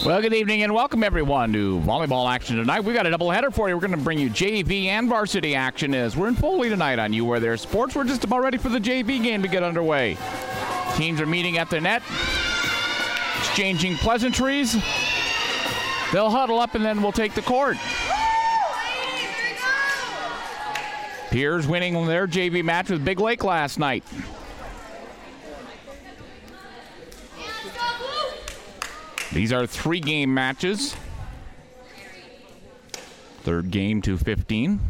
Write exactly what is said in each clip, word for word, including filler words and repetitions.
Well, good evening and welcome everyone to volleyball action tonight. We've got a doubleheader for you. We're going to bring you J V and varsity action as we're in Foley tonight on You Were There Sports. We're just about ready for the J V game to get underway. Teams are meeting at the net, exchanging pleasantries. They'll huddle up and then we'll take the court. Piers winning their J V match with Big Lake last night. These are three-game matches. Third game to fifteen.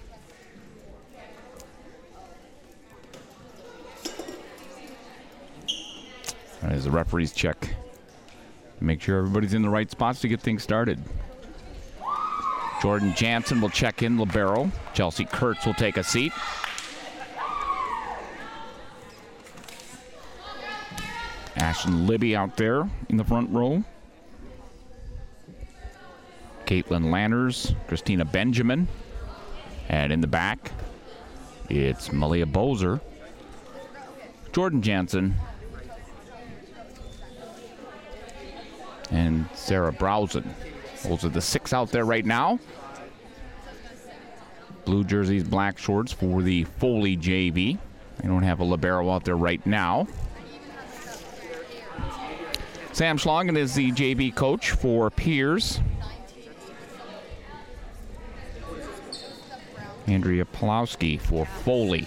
As the referees check, make sure everybody's in the right spots to get things started. Jordan Jansen will check in libero. Chelsea Kurtz will take a seat. Ashton Libby out there in the front row. Caitlin Lanners, Christina Benjamin. And in the back, it's Malia Bozer, Jordan Jansen, and Sarah Browson. Those are the six out there right now. Blue jerseys, black shorts for the Foley J V. They don't have a libero out there right now. Sam Schlongen is the J V coach for Piers. Andrea Pulowski for Foley.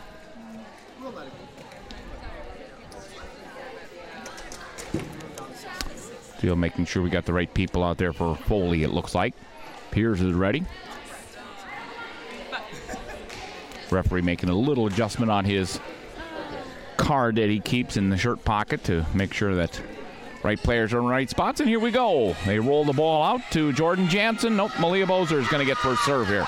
Still making sure we got the right people out there for Foley, it looks like. Piers is ready. Referee making a little adjustment on his card that he keeps in the shirt pocket to make sure that right players are in the right spots, and here we go. They roll the ball out to Jordan Jansen. Nope, Malia Bozer is going to get first serve here.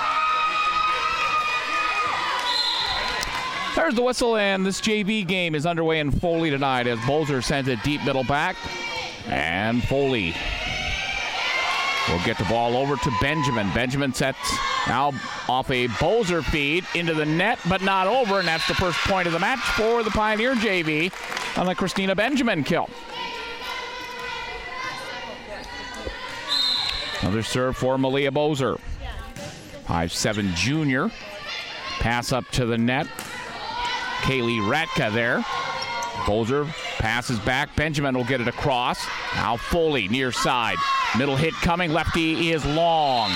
There's the whistle, and this J V game is underway in Foley tonight as Bozer sends it deep middle back. And Foley will get the ball over to Benjamin. Benjamin sets now off a Bozer feed into the net, but not over, and that's the first point of the match for the Pioneer J V on the Christina Benjamin kill. Another serve for Malia Bozer. five seven junior. Pass up to the net. Kaylee Ratka there. Bozer passes back. Benjamin will get it across. Now Foley near side. Middle hit coming. Lefty is long.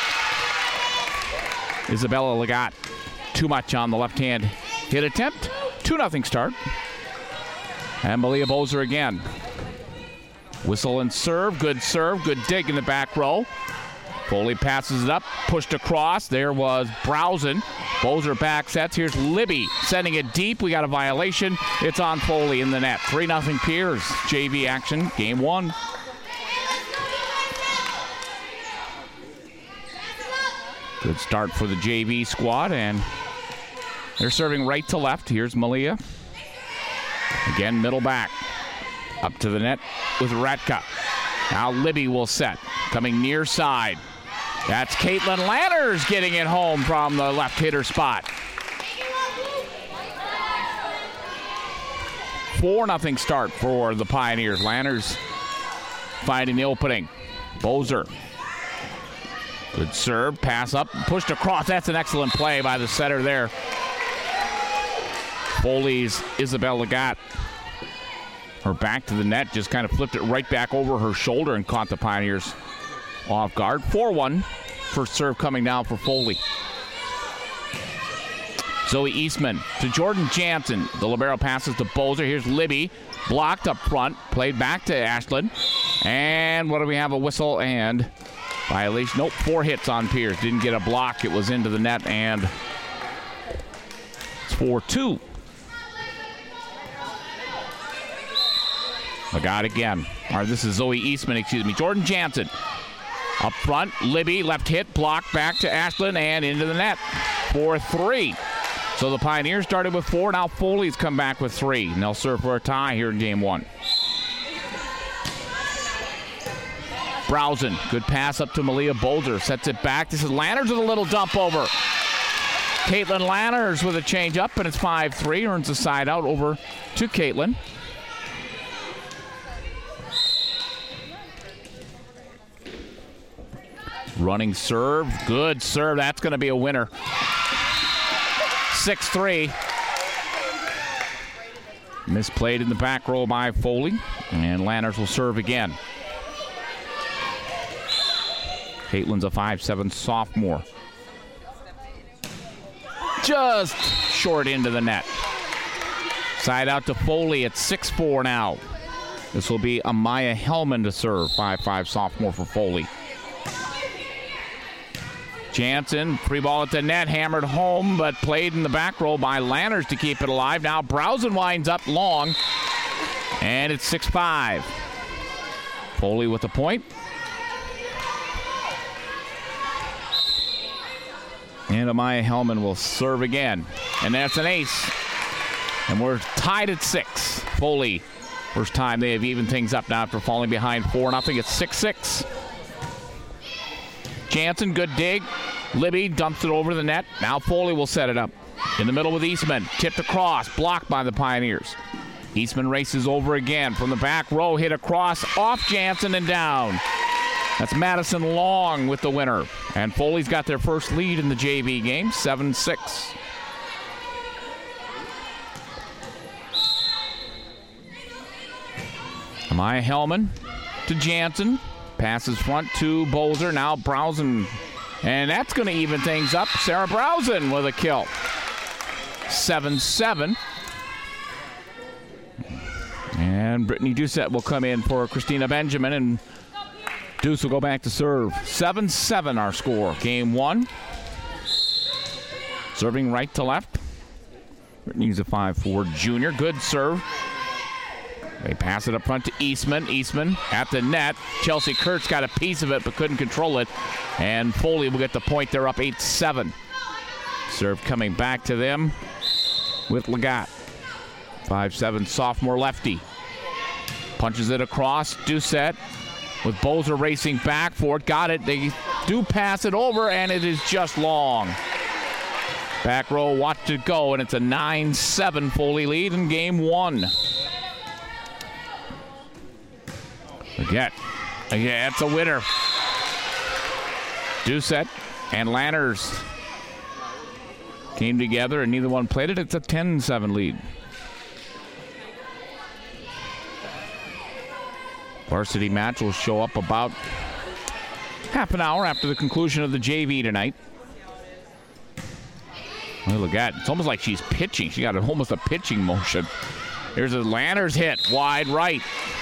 Isabella Legat. Too much on the left-hand hit attempt. two nothing start. And Malia Bozer again. Whistle and serve. Good serve. Good dig in the back row. Foley passes it up. Pushed across. There was Browson. Bozer back sets. Here's Libby sending it deep. We got a violation. It's on Foley in the net. three nothing Piers. J V action. Game one. Good start for the J V squad, and they're serving right to left. Here's Malia. Again, middle back. Up to the net with Ratka. Now Libby will set. Coming near side. That's Caitlin Lanners getting it home from the left hitter spot. four nothing start for the Pioneers. Lanners finding the opening. Bozer. Good serve. Pass up. Pushed across. That's an excellent play by the setter there. Foley's Isabel Legat. Her back to the net. Just kind of flipped it right back over her shoulder and caught the Pioneers off guard. four one. First serve coming down for Foley. Zoe Eastman to Jordan Jansen. The libero passes to Bozer. Here's Libby. Blocked up front. Played back to Ashland. And what do we have? A whistle and violation. Nope, four hits on Piers. Didn't get a block. It was into the net, and it's four two. Legat again. All right, this is Zoe Eastman, excuse me. Jordan Jansen. Up front, Libby, left hit, blocked back to Ashland, and into the net. four three. So the Pioneers started with four. Now Foley's come back with three. And they'll serve for a tie here in game one. Browson, good pass up to Malia Bozer. Sets it back. This is Lanners with a little dump over. Caitlin Lanners with a change up, and it's five three. Earns the side out over to Caitlin. Running serve. Good serve. That's going to be a winner. six three. Misplayed in the back row by Foley. And Lanners will serve again. Caitlin's a five seven sophomore. Just short into the net. Side out to Foley at six four now. This will be Amaya Hellman to serve. five five sophomore for Foley. Jansen, free ball at the net, hammered home, but played in the back row by Lanners to keep it alive. Now Browsen winds up long, and it's six five. Foley with the point. And Amaya Hellman will serve again, and that's an ace. And we're tied at six. Foley, first time they have evened things up now after falling behind four nothing. It's six six. Jansen, good dig. Libby dumps it over the net. Now Foley will set it up. In the middle with Eastman. Tipped across. Blocked by the Pioneers. Eastman races over again. From the back row, hit across. Off Jansen and down. That's Madison Long with the winner. And Foley's got their first lead in the J V game. seven six. Amaya Hellman to Jansen. Passes front to Bolzer. Now Browsen. And that's going to even things up. Sarah Browsen with a kill. seven seven. And Brittany Doucette will come in for Christina Benjamin. And Deuce will go back to serve. seven seven our score. Game one. Serving right to left. Brittany's a five four junior. Good serve. They pass it up front to Eastman. Eastman at the net. Chelsea Kurtz got a piece of it but couldn't control it. And Foley will get the point. They're up eight seven. Serve coming back to them with Legat. five seven sophomore lefty. Punches it across. Doucette with Bolzer racing back for it. Got it. They do pass it over, and it is just long. Back row, watch it go, and it's a nine seven Foley lead in game one. Legat. Yeah, it's a winner. Doucette and Lanners came together, and neither one played it. It's a ten seven lead. Varsity match will show up about half an hour after the conclusion of the J V tonight. Well, look at it. It's almost like she's pitching. She got almost a pitching motion. Here's a Lanners hit, wide right.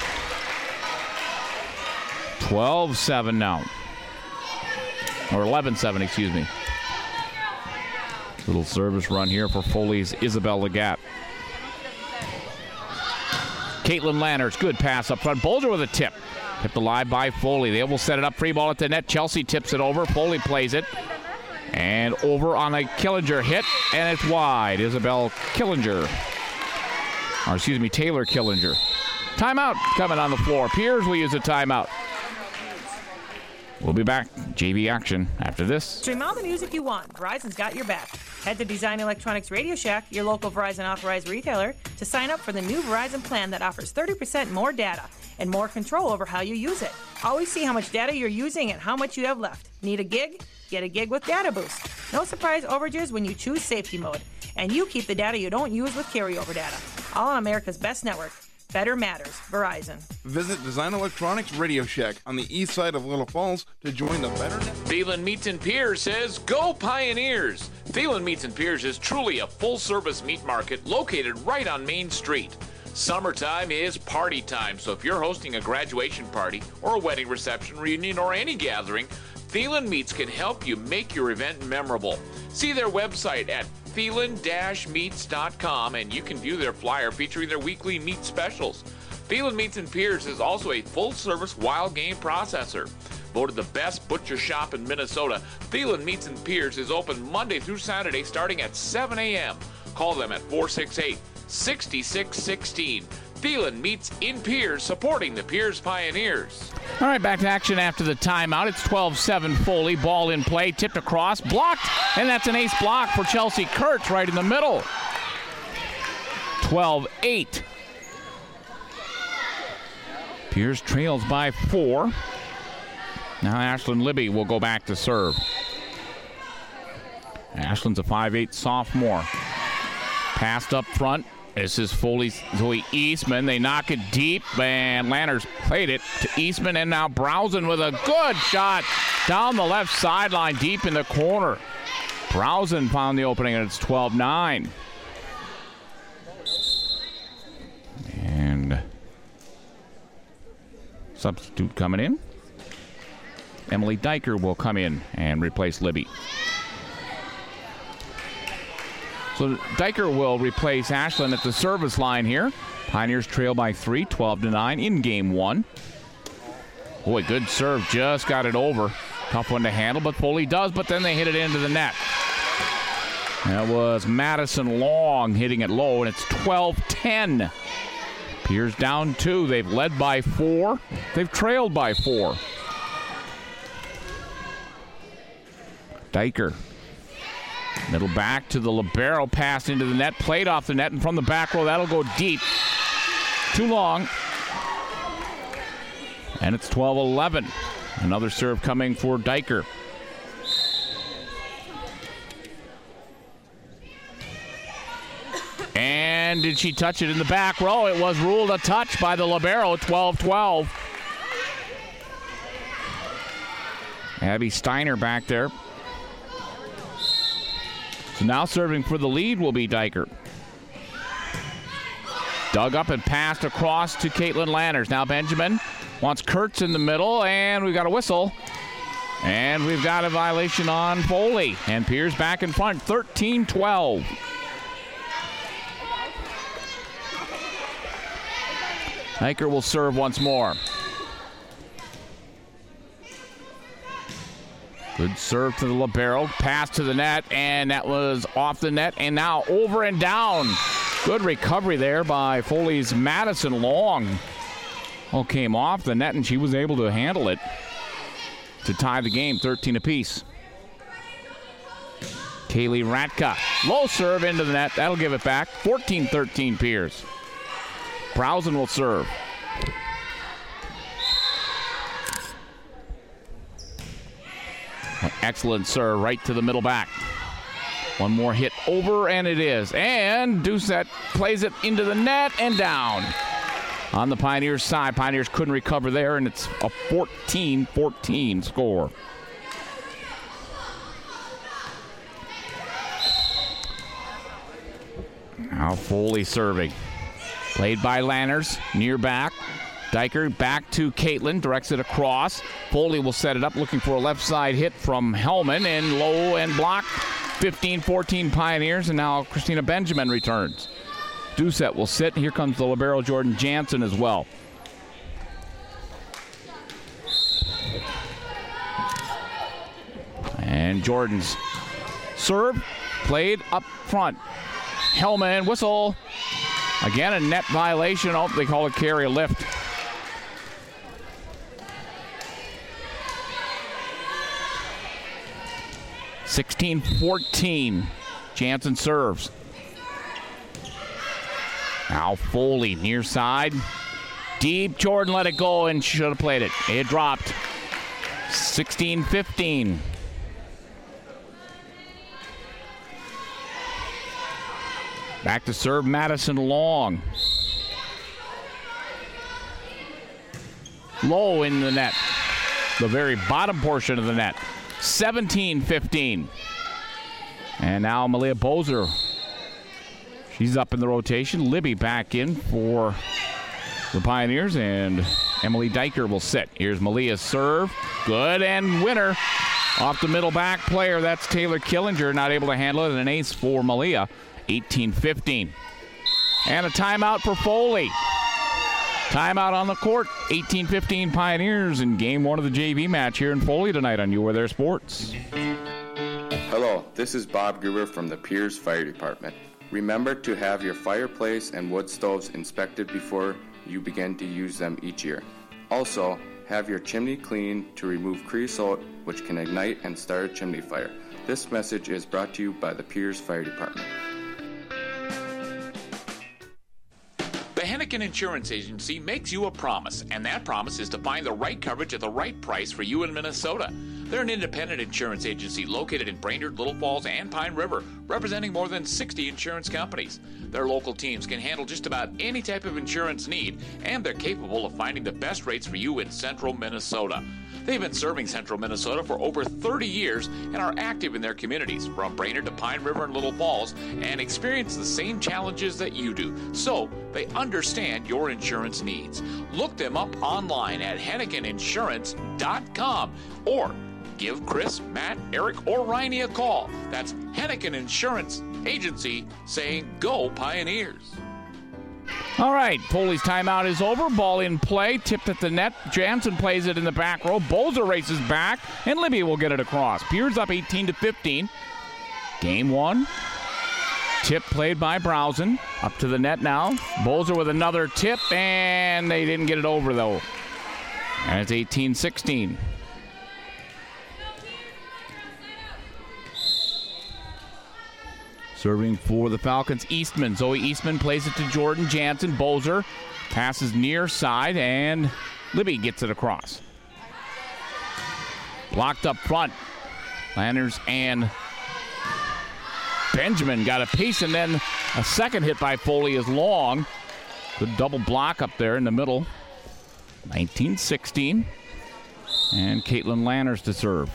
twelve seven now. Or eleven seven, excuse me. Little service run here for Foley's Isabel Legat. Caitlin Lanners, good pass up front. Bolzer with a tip. Tipped alive by Foley. They will set it up. Free ball at the net. Chelsea tips it over. Foley plays it. And over on a Killinger hit. And it's wide. Isabel Killinger. Or excuse me, Taylor Killinger. Timeout coming on the floor. Piers will use a timeout. We'll be back. J V action after this. Stream all the music you want. Verizon's got your back. Head to Design Electronics Radio Shack, your local Verizon authorized retailer, to sign up for the new Verizon plan that offers thirty percent more data and more control over how you use it. Always see how much data you're using and how much you have left. Need a gig? Get a gig with Data Boost. No surprise overages when you choose safety mode. And you keep the data you don't use with carryover data. All on America's best network. Better matters. Verizon. Visit Design Electronics Radio Shack on the east side of Little Falls to join the Better Net. Thielen Meats and Piers says, go Pioneers! Thielen Meats and Piers is truly a full-service meat market located right on Main Street. Summertime is party time, so if you're hosting a graduation party or a wedding reception, reunion, or any gathering, Thielen Meats can help you make your event memorable. See their website at thielen dash meats dot com and you can view their flyer featuring their weekly meat specials. Thielen Meats and Piers is also a full-service wild game processor. Voted the best butcher shop in Minnesota, Thielen Meats and Piers is open Monday through Saturday starting at seven a.m. Call them at four six eight, six six one six. Thielen Meats in Piers, supporting the Piers Pioneers. All right, back to action after the timeout. It's twelve seven Foley. Ball in play, tipped across, blocked, and that's an ace block for Chelsea Kurtz right in the middle. twelve eight. Piers trails by four. Now Ashlyn Libby will go back to serve. Ashlyn's a five eight sophomore. Passed up front. This is Foley Zoe Eastman. They knock it deep, and Lanners played it to Eastman, and now Browsen with a good shot down the left sideline, deep in the corner. Browsen found the opening, and it's twelve nine. And substitute coming in. Emily Diker will come in and replace Libby. So Diker will replace Ashlyn at the service line here. Pioneers trail by three, twelve to nine in game one. Boy, good serve, just got it over. Tough one to handle, but Foley does, but then they hit it into the net. That was Madison Long hitting it low, and it's twelve ten. Piers down two. They've led by four. They've trailed by four. Diker. Middle back to the libero, pass into the net, played off the net, and from the back row, that'll go deep. Too long. And it's twelve eleven. Another serve coming for Diker. And did she touch it in the back row? It was ruled a touch by the libero, twelve twelve. Abby Steiner back there. So now serving for the lead will be Diker. Dug up and passed across to Caitlin Lanners. Now Benjamin wants Kurtz in the middle, and we've got a whistle. And we've got a violation on Foley. And Piers back in front, thirteen twelve. Diker will serve once more. Good serve to the libero, pass to the net, and that was off the net, and now over and down. Good recovery there by Foley's Madison Long. Oh, came off the net, and she was able to handle it to tie the game, thirteen apiece. Kaylee Ratka, low serve into the net. That'll give it back, fourteen thirteen Piers. Browsen will serve. Excellent serve right to the middle back. One more hit over, and it is. And Doucette plays it into the net and down. On the Pioneers side, Pioneers couldn't recover there, and it's a fourteen fourteen score. Now Foley serving. Played by Lanners, near back. Diker back to Caitlin, directs it across. Foley will set it up, looking for a left side hit from Hellman, and low and blocked. fifteen fourteen Pioneers, and now Christina Benjamin returns. Doucette will sit. Here comes the libero Jordan Jansen as well. And Jordan's serve played up front. Hellman, whistle. Again, a net violation. Oh, they call it carry a lift. sixteen fourteen. Jansen serves. Now Foley near side. Deep. Jordan let it go and should have played it. It dropped. sixteen fifteen. Back to serve Madison Long. Low in the net. The very bottom portion of the net. seventeen fifteen. And now Malia Bozer. She's up in the rotation. Libby back in for the Pioneers, and Emily Diker will sit. Here's Malia's serve. Good, and winner off the middle back player. That's Taylor Killinger, not able to handle it, and an ace for Malia. eighteen fifteen. And a timeout for Foley. Timeout on the court. eighteen fifteen Pioneers in game one of the J V match here in Foley tonight on You Are There Sports. Hello, this is Bob Gruber from the Piers Fire Department. Remember to have your fireplace and wood stoves inspected before you begin to use them each year. Also, have your chimney cleaned to remove creosote, which can ignite and start a chimney fire. This message is brought to you by the Piers Fire Department. Hennigan Insurance Agency makes you a promise, and that promise is to find the right coverage at the right price for you in Minnesota. They're an independent insurance agency located in Brainerd, Little Falls, and Pine River, representing more than sixty insurance companies. Their local teams can handle just about any type of insurance need, and they're capable of finding the best rates for you in central Minnesota. They've been serving central Minnesota for over thirty years and are active in their communities from Brainerd to Pine River and Little Falls and experience the same challenges that you do. So they understand your insurance needs. Look them up online at hennigan insurance dot com or give Chris, Matt, Eric, or Riney a call. That's Hennigan Insurance Agency saying go Pioneers. All right, Foley's timeout is over. Ball in play, tipped at the net. Jansen plays it in the back row. Bozer races back, and Libby will get it across. Piers up eighteen to fifteen. Game one. Tip played by Browsen. Up to the net now. Bozer with another tip, and they didn't get it over, though. And it's eighteen sixteen. Serving for the Falcons, Eastman. Zoe Eastman plays it to Jordan Jansen. Bozer passes near side, and Libby gets it across. Blocked up front. Landers and Benjamin got a piece, and then a second hit by Foley is long. Good double block up there in the middle. nineteen sixteen. And Caitlin Landers to serve.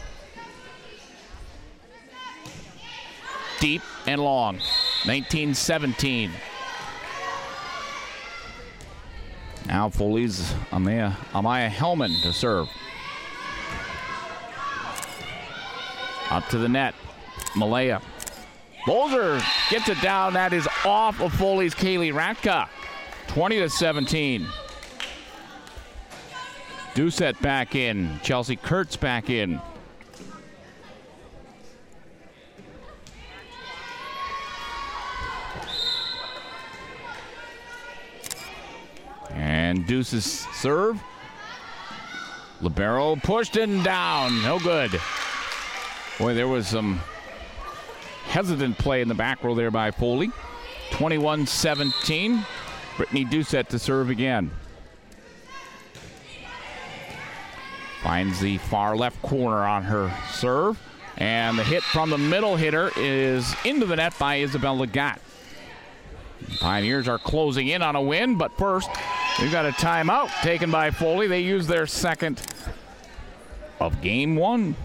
Deep and long. nineteen seventeen. Now Foley's Amaya, Amaya Hellman to serve. Up to the net. Malaya. Bozer gets it down. That is off of Foley's Kaylee Ratka. twenty to seventeen. Doucette back in. Chelsea Kurtz back in. And Deuce's serve. Libero pushed and down. No good. Boy, there was some hesitant play in the back row there by Foley. twenty-one seventeen. Brittany Doucette to serve again. Finds the far left corner on her serve. And the hit from the middle hitter is into the net by Isabel Legat. Pioneers are closing in on a win, but first, we've got a timeout taken by Foley. They use their second of game one.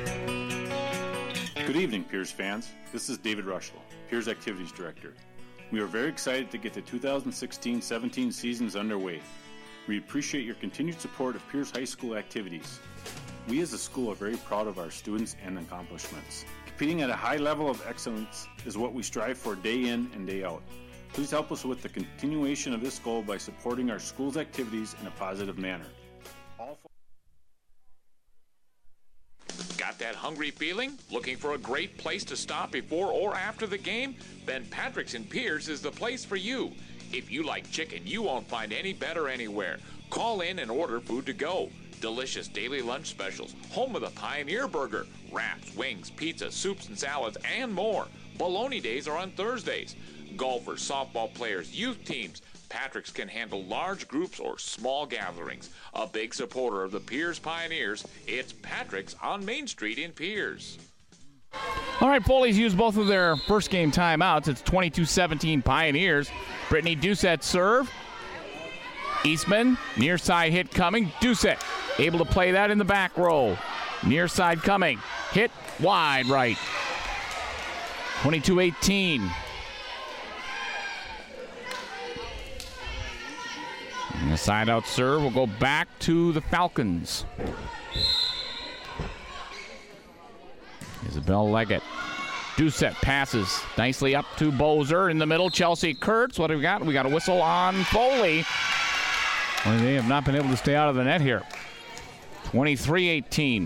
Good evening, Piers fans. This is David Rushlow, Piers Activities Director. We are very excited to get the two thousand sixteen seventeen seasons underway. We appreciate your continued support of Piers High School activities. We as a school are very proud of our students and accomplishments. Competing at a high level of excellence is what we strive for day in and day out. Please help us with the continuation of this goal by supporting our school's activities in a positive manner. All Got that hungry feeling? Looking for a great place to stop before or after the game? Then Patrick's in Piers is the place for you. If you like chicken, you won't find any better anywhere. Call in and order food to go. Delicious daily lunch specials, home of the Pioneer Burger, wraps, wings, pizza, soups and salads, and more. Bologna days are on Thursdays. Golfers, softball players, youth teams. Patrick's can handle large groups or small gatherings. A big supporter of the Piers Pioneers, it's Patrick's on Main Street in Piers. All right, Foley's used both of their first game timeouts. It's twenty-two seventeen Pioneers. Brittany Doucette serve. Eastman, near side hit coming. Doucette able to play that in the back row. Near side coming. Hit wide right. twenty-two eighteen. And the side out serve will go back to the Falcons. Isabel Leggett. Doucette passes nicely up to Bozer in the middle. Chelsea Kurtz. What do we got? We got a whistle on Foley. Well, they have not been able to stay out of the net here. twenty-three eighteen.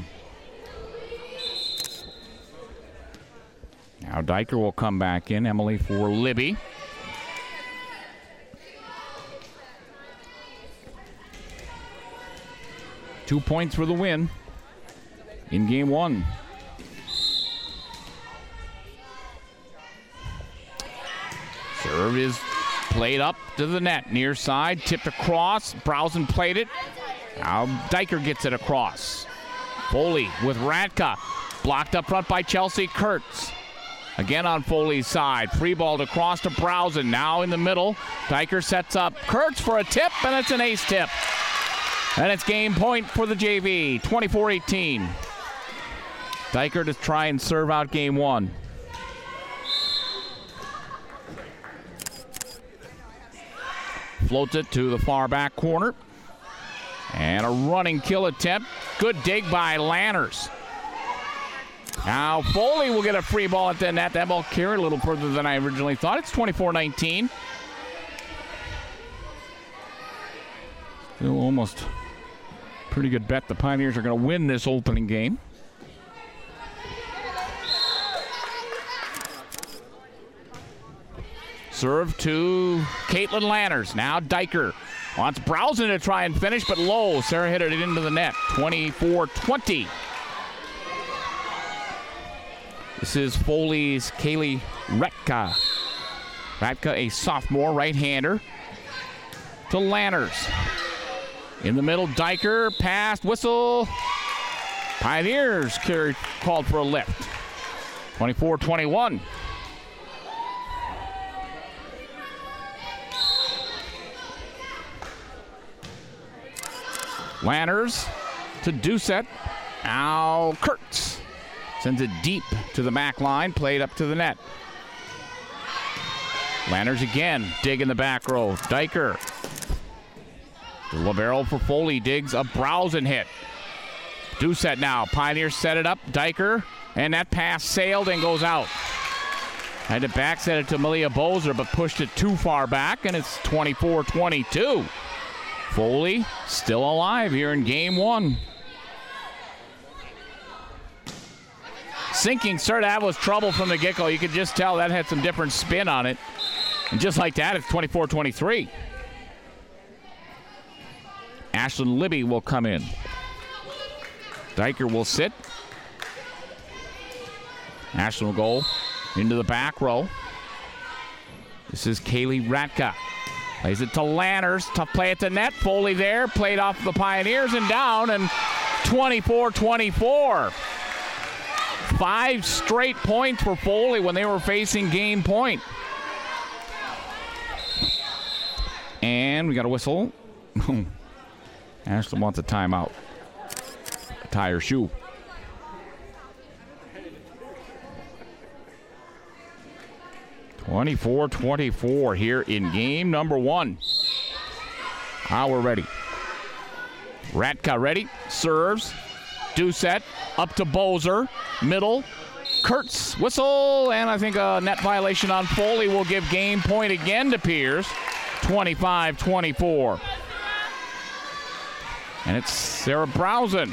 Now Diker will come back in. Emily for Libby. Two points for the win in game one. Serve is played up to the net. Near side, tipped across. Browsen played it. Now Diker gets it across. Foley with Radka. Blocked up front by Chelsea Kurtz. Again on Foley's side. Free balled across to Browsen. Now in the middle. Diker sets up Kurtz for a tip, and it's an ace tip. And it's game point for the J V. twenty-four eighteen. Diker to try and serve out game one. Floats it to the far back corner. And a running kill attempt. Good dig by Lanners. Now Foley will get a free ball at the net. That ball carried a little further than I originally thought. It's twenty-four nineteen. Still almost pretty good bet the Pioneers are going to win this opening game. Serve to Caitlin Lanners. Now Diker wants Browsen to try and finish, but low. Sarah hit it into the net. twenty-four twenty. This is Foley's Kaylee Retka. Retka, a sophomore right-hander. To Lanners. In the middle, Diker, passed, whistle. Pioneers carried, called for a lift. twenty-four twenty-one. Lanners to Doucette. Now Kurtz sends it deep to the back line, played up to the net. Lanners again, dig in the back row. Diker. The libero for Foley digs a Browsen hit. Doucette now. Pioneers set it up. Diker, and that pass sailed and goes out. Had to back set it to Malia Bozer, but pushed it too far back, and it's twenty-four twenty-two. Foley still alive here in game one. Sinking started out was trouble from the get-go. You could just tell that had some different spin on it. And just like that, it's twenty-four twenty-three. Ashlyn Libby will come in. Diker will sit. Ashlyn will go into the back row. This is Kaylee Ratka. Plays it to Lanners. Tough play at the net. Foley there. Played off the Pioneers and down. And twenty-four twenty-four. Five straight points for Foley when they were facing game point. And we got a whistle. Ashlyn wants a timeout. Tie her shoe. twenty-four twenty-four here in game number one. Now we're ready. Ratka ready. Serves. Doucette up to Bozer. Middle. Kurtz. Whistle. And I think a net violation on Foley will give game point again to Pierce. twenty-five twenty-four. And it's Sarah Browsen.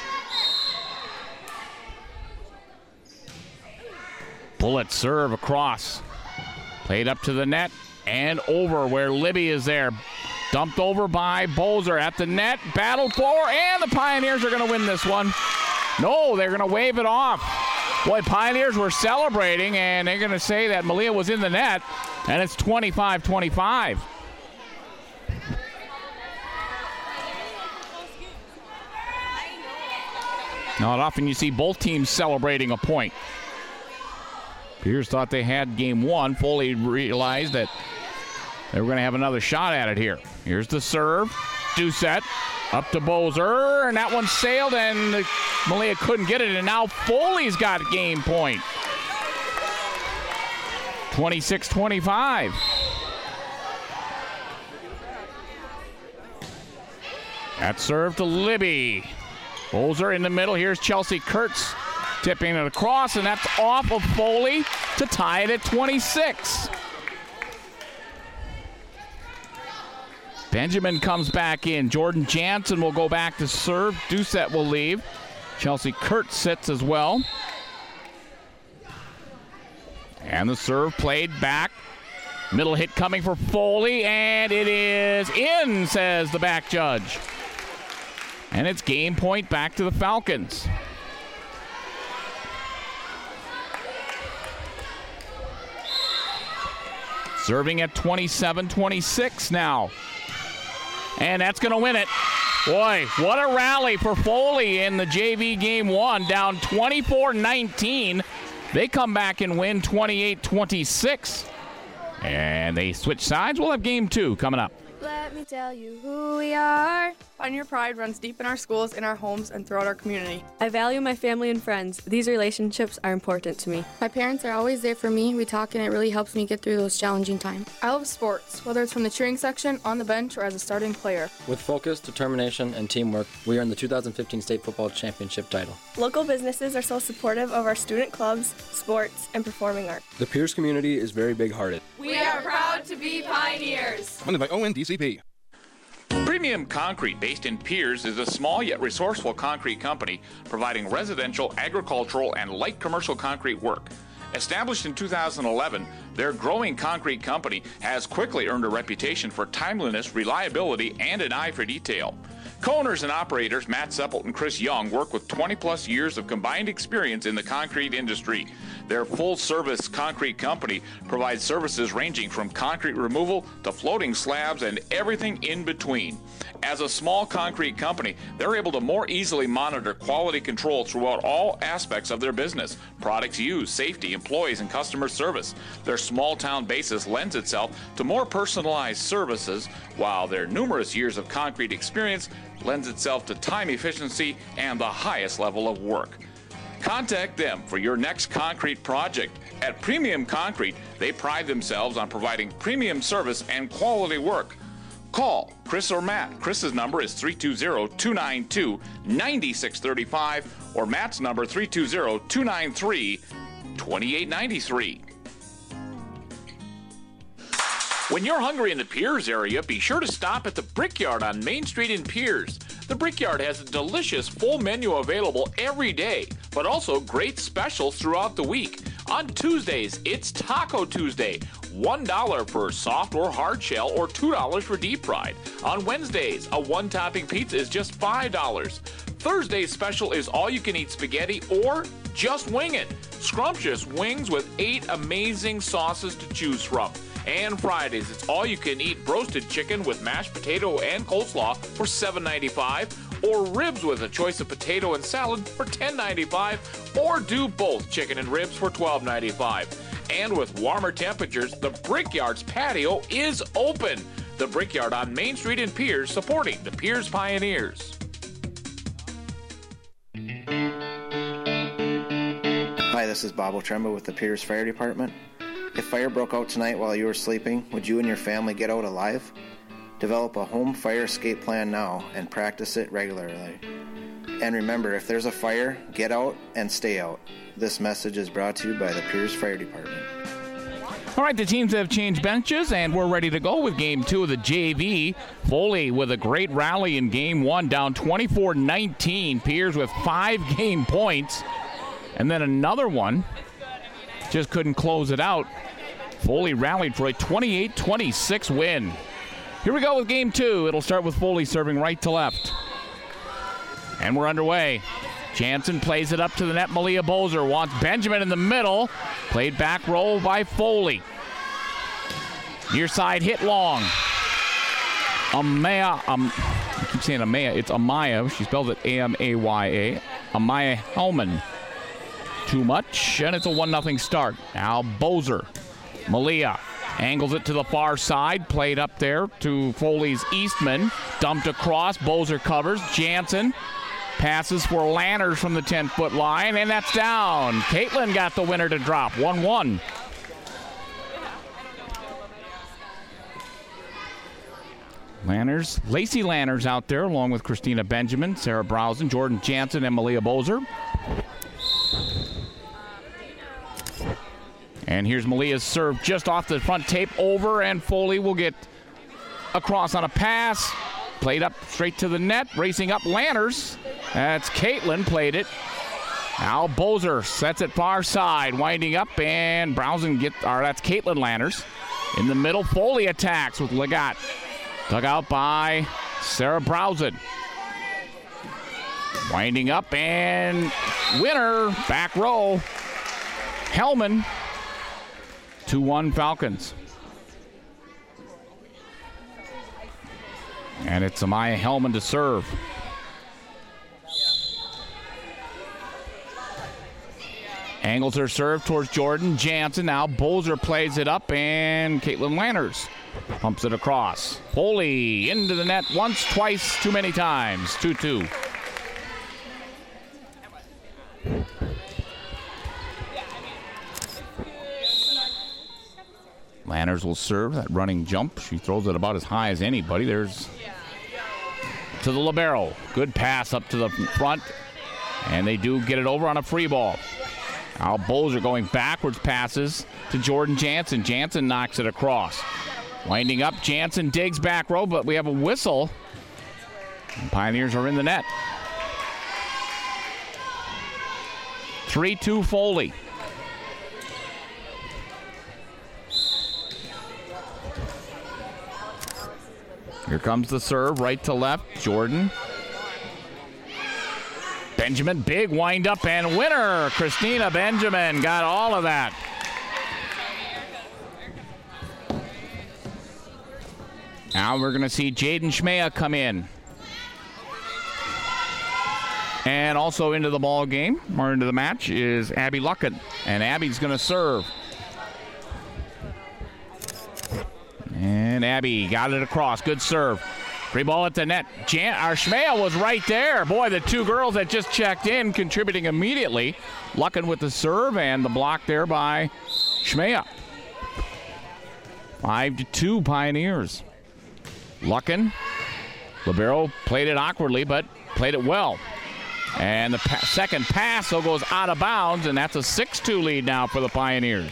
Bullet serve across. Played up to the net and over where Libby is there. Dumped over by Bozer at the net. Battled for, and the Pioneers are going to win this one. No, they're going to wave it off. Boy, Pioneers were celebrating, and they're going to say that Malia was in the net, and it's twenty-five twenty-five. Not often you see both teams celebrating a point. Pierce thought they had game one. Foley realized that they were going to have another shot at it here. Here's the serve. Doucette up to Bozer, and that one sailed, and Malia couldn't get it, and now Foley's got game point. twenty-six twenty-five. That serve to Libby. Bozer in the middle. Here's Chelsea Kurtz tipping it across, and that's off of Foley to tie it at twenty-six. Benjamin comes back in. Jordan Jansen will go back to serve. Doucette will leave. Chelsea Kurtz sits as well. And the serve played back. Middle hit coming for Foley, and it is in, says the back judge. And it's game point back to the Falcons. Serving at twenty-seven twenty-six now. And that's going to win it. Boy, what a rally for Foley in the J V game one, down twenty-four nineteen. They come back and win twenty-eight twenty-six. And they switch sides. We'll have game two coming up. Let me tell you who we are. Pioneer pride runs deep in our schools, in our homes, and throughout our community. I value my family and friends. These relationships are important to me. My parents are always there for me. We talk and it really helps me get through those challenging times. I love sports, whether it's from the cheering section, on the bench, or as a starting player. With focus, determination, and teamwork, we earned the two thousand fifteen State Football Championship title. Local businesses are so supportive of our student clubs, sports, and performing arts. The Pierce community is very big-hearted. We are proud to be Pioneers. Funded by O N D C P. Premium Concrete, based in Piers, is a small yet resourceful concrete company providing residential, agricultural, and light commercial concrete work. Established in two thousand eleven, their growing concrete company has quickly earned a reputation for timeliness, reliability, and an eye for detail. Co-owners and operators Matt Seppelt and Chris Young work with twenty plus years of combined experience in the concrete industry. Their full-service concrete company provides services ranging from concrete removal to floating slabs and everything in between. As a small concrete company, they're able to more easily monitor quality control throughout all aspects of their business: products used, safety, employees, and customer service. Their small-town basis lends itself to more personalized services, while their numerous years of concrete experience lends itself to time efficiency and the highest level of work. Contact them for your next concrete project. At Premium Concrete, they pride themselves on providing premium service and quality work. Call Chris or Matt. Chris's number is three two zero, two nine two, nine six three five or Matt's number three two zero, two nine three, two eight nine three. When you're hungry in the Piers area, be sure to stop at the Brickyard on Main Street in Piers. The Brickyard has a delicious full menu available every day, but also great specials throughout the week. On Tuesdays, it's Taco Tuesday, one dollar for soft or hard shell or two dollars for deep fried. On Wednesdays, a one-topping pizza is just five dollars. Thursday's special is all-you-can-eat spaghetti or just wing it. Scrumptious wings with eight amazing sauces to choose from. And Fridays, it's all-you-can-eat roasted chicken with mashed potato and coleslaw for seven ninety-five, or ribs with a choice of potato and salad for ten ninety-five, or do both chicken and ribs for twelve ninety-five. And with warmer temperatures, the Brickyard's patio is open. The Brickyard on Main Street in Piers, supporting the Piers Pioneers. Hi, this is Bob Otremba with the Piers Fire Department. If fire broke out tonight while you were sleeping, would you and your family get out alive? Develop a home fire escape plan now and practice it regularly. And remember, if there's a fire, get out and stay out. This message is brought to you by the Piers Fire Department. All right, the teams have changed benches, and we're ready to go with game two of the J V. Foley with a great rally in game one, down twenty-four nineteen. Piers with five game points, and then another one. Just couldn't close it out. Foley rallied for a twenty-eight twenty-six win. Here we go with game two. It'll start with Foley serving right to left. And we're underway. Jansen plays it up to the net. Malia Bozer wants Benjamin in the middle. Played back roll by Foley. Near side hit long. Amaya, um, I keep saying Amaya. It's Amaya. She spells it A M A Y A. Amaya Hellman. Too much, and it's a one nothing start. Now Bozer. Malia angles it to the far side. Played up there to Foley's Eastman. Dumped across. Bozer covers. Jansen passes for Lanners from the ten-foot line, and that's down. Caitlin got the winner to drop. one one. Lanners, Lacey Lanners out there, along with Christina Benjamin, Sarah Browsen, Jordan Jansen, and Malia Bozer. And here's Malia's serve just off the front tape over, and Foley will get across on a pass. Played up straight to the net, racing up Lanners. That's Caitlin, played it. Now Bozer sets it far side, winding up, and Browsen get, or that's Caitlin Lanners. In the middle, Foley attacks with Legat. Dug out by Sarah Browsen. Winding up, and winner, back row, Hellman. two one Falcons. And it's Amaya Hellman to serve. Angles her serve towards Jordan Jansen. Now Bolzer plays it up, and Caitlin Lanners pumps it across. Foley into the net once, twice, too many times. two two. Lanners will serve that running jump. She throws it about as high as anybody. There's to the libero. Good pass up to the front, and they do get it over on a free ball. Now Bolzer going backwards passes to Jordan Jansen. Jansen knocks it across. Winding up, Jansen digs back row, but we have a whistle. And Pioneers are in the net. three two Foley. Here comes the serve, right to left. Jordan. Benjamin, big wind up and winner. Christina Benjamin got all of that. Now we're going to see Jaden Schmea come in. And also into the ball game, or into the match, is Abby Lucken. And Abby's going to serve. And Abby got it across. Good serve. Free ball at the net. Jan- our Schmea was right there. Boy, the two girls that just checked in contributing immediately. Lucken with the serve and the block there by Schmea. Five to two Pioneers. Lucken. Libero played it awkwardly, but played it well. And the pa- second pass so goes out of bounds, and that's a six two lead now for the Pioneers.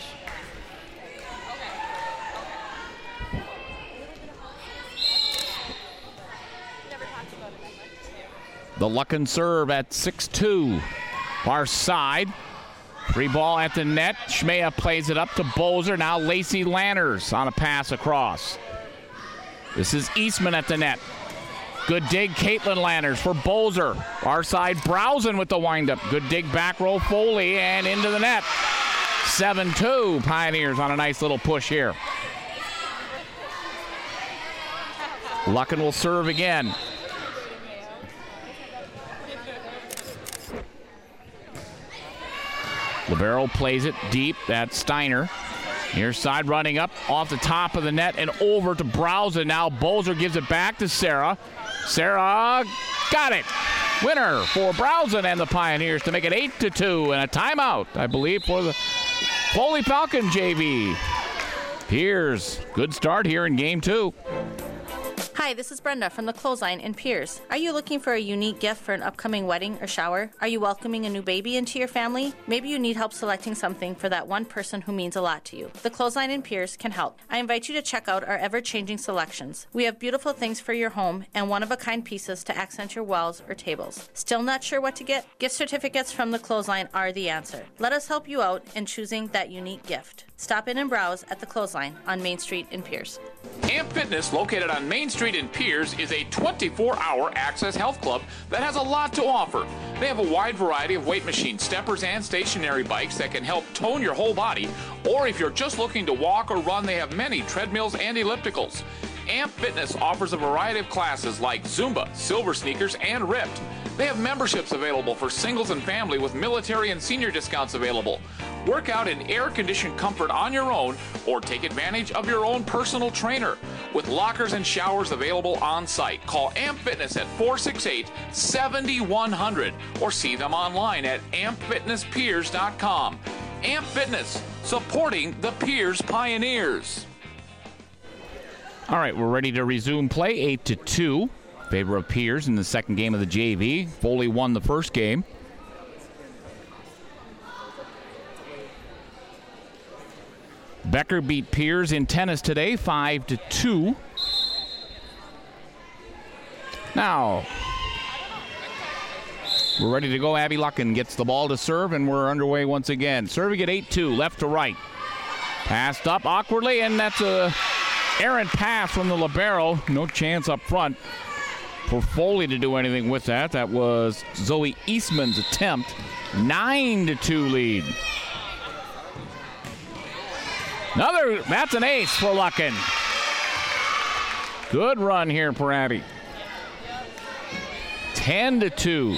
The Lucken serve at six two. Far side. Free ball at the net. Schmea plays it up to Bolzer. Now Lacey Lanners on a pass across. This is Eastman at the net. Good dig, Caitlin Lanners for Bolzer. Far side, Browsen with the windup. Good dig, back row, Foley, and into the net. seven two, Pioneers on a nice little push here. Lucken will serve again. Libero plays it deep. That's Steiner. Near side running up off the top of the net and over to Browsen. Now Bolzer gives it back to Sarah. Sarah got it. Winner for Browsen and the Pioneers to make it eight to two, and a timeout, I believe, for the Foley Falcon J V. Pierce, good start here in game two. Hi, this is Brenda from the Clothesline in Pierce. Are you looking for a unique gift for an upcoming wedding or shower? Are you welcoming a new baby into your family? Maybe you need help selecting something for that one person who means a lot to you. The Clothesline in Pierce can help. I invite you to check out our ever-changing selections. We have beautiful things for your home and one-of-a-kind pieces to accent your walls or tables. Still not sure what to get? Gift certificates from the Clothesline are the answer. Let us help you out in choosing that unique gift. Stop in and browse at the Clothesline on Main Street in Pierce. Amp Fitness, located on Main Street in Pierce, is a twenty-four hour access health club that has a lot to offer. They have a wide variety of weight machines, steppers, and stationary bikes that can help tone your whole body. Or if you're just looking to walk or run, they have many treadmills and ellipticals. Amp Fitness offers a variety of classes like Zumba, Silver Sneakers, and Ripped. They have memberships available for singles and family with military and senior discounts available. Work out in air-conditioned comfort on your own or take advantage of your own personal trainer. With lockers and showers available on site, call Amp Fitness at four six eight, seven one zero zero or see them online at amp fitness piers dot com. Amp Fitness, supporting the Pierce Pioneers. All right, we're ready to resume play. eight to two. Favor of Pierce in the second game of the J V. Foley won the first game. Becker beat Pierce in tennis today, five to two. Now, we're ready to go. Abby Lucken gets the ball to serve, and we're underway once again. Serving at eight two, left to right. Passed up awkwardly, and that's a errant pass from the libero. No chance up front for Foley to do anything with that. That was Zoe Eastman's attempt. nine to two lead. Another, that's an ace for Lucken. Good run here for Abby. ten to two.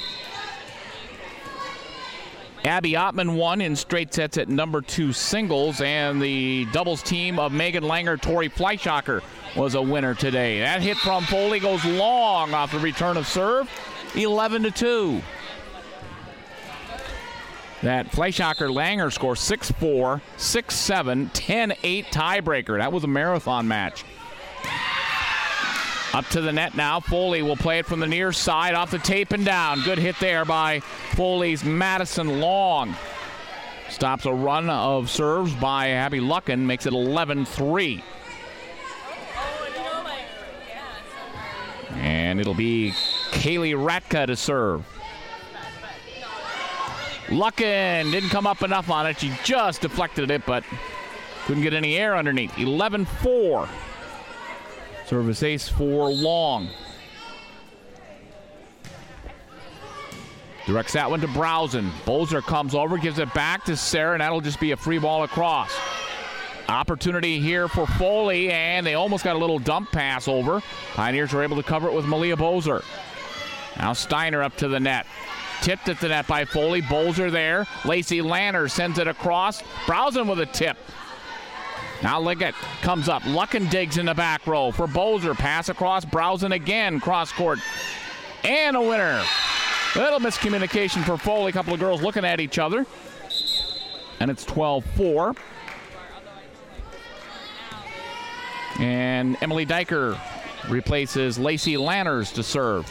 Abby Ottman won in straight sets at number two singles, and the doubles team of Megan Langer, Tori Fleischhacker was a winner today. That hit from Foley goes long off the return of serve, eleven to two. That Fleischhacker-Langer score six four, six seven, ten eight tiebreaker. That was a marathon match. Up to the net now. Foley will play it from the near side off the tape and down. Good hit there by Foley's Madison Long. Stops a run of serves by Abby Luckin, makes it eleven three. And it'll be Kaylee Ratka to serve. Luckin didn't come up enough on it. She just deflected it, but couldn't get any air underneath. eleven four. Service ace for Long. Directs that one to Browsen. Bolzer comes over, gives it back to Sarah, and that'll just be a free ball across. Opportunity here for Foley, and they almost got a little dump pass over. Pioneers were able to cover it with Malia Bolzer. Now Steiner up to the net. Tipped at the net by Foley. Bolzer there. Lacey Lanner sends it across. Browsen with a tip. Now Liggett comes up. Luckin digs in the back row for Bolzer. Pass across. Browsen again. Cross court. And a winner. Little miscommunication for Foley. A couple of girls looking at each other. And it's twelve four. And Emily Diker replaces Lacey Lanners to serve.